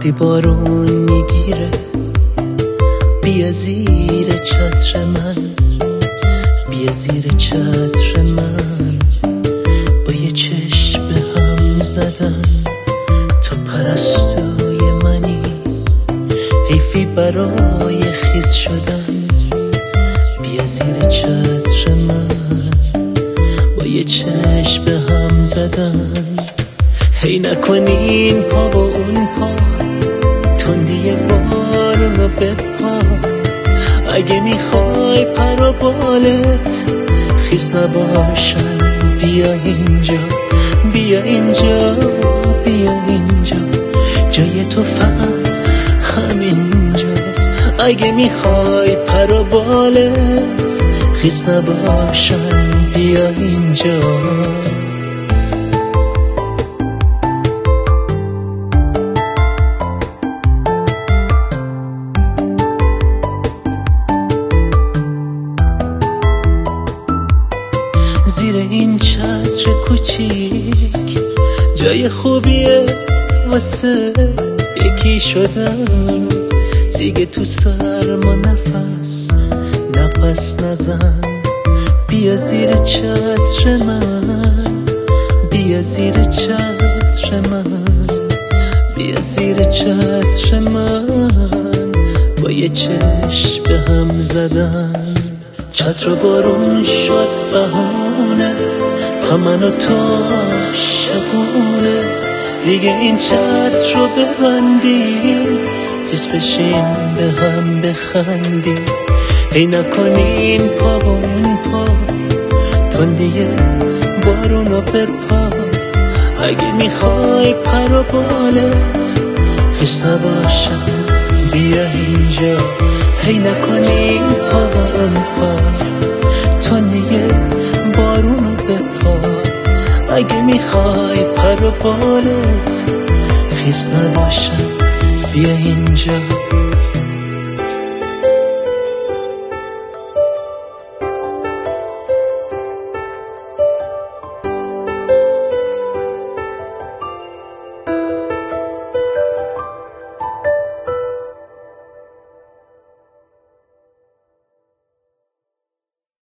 وقتی بارون میگیره بیا زیر چتر من، بیا زیر چتر من، با یه چشم به هم زدن. تو پرستوی منی، حیفی برای خیز شدن. بیا زیر چتر من، با یه چشم به هم زدن. هی نکنین پا و اون پا، تندی بارونو بپا. اگه میخوای پر و بالت خیس نباشن، بیا اینجا، بیا اینجا، بیا اینجا. جای تو فقط همینجاست. اگه میخوای پر و بالت خیس نباشن، بیا اینجا. زیر این چتر کوچیک جای خوبیه واسه یکی شدن. دیگه تو سرما نفس نزن. بیا زیر چتر من، بیا زیر چتر من، بیا زیر چتر من، با یه چشم به هم زدن. چتر و بارون شد بهونه تا من و تو عاشقونه. دیگه این چتر رو ببندیم، حس بشیم به هم بخندیم. ای نکنین پا و اون پا، تندی بارون رو بپا. اگه میخوای پر و بالت خیس نباشن، بیا اینجا. هی نکنین پا و اون پا، تندی بارون رو بپا. اگه میخوای پر و بالت خیس نباشن، بیا اینجا.